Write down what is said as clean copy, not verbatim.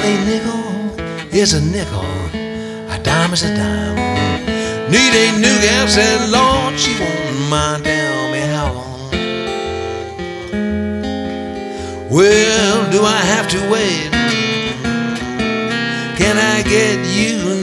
a nickel is a nickel, a dime is a dime. Need a new gal, said Lord, she won't mind. Tell me how long. Well, do I have to wait? Can I get you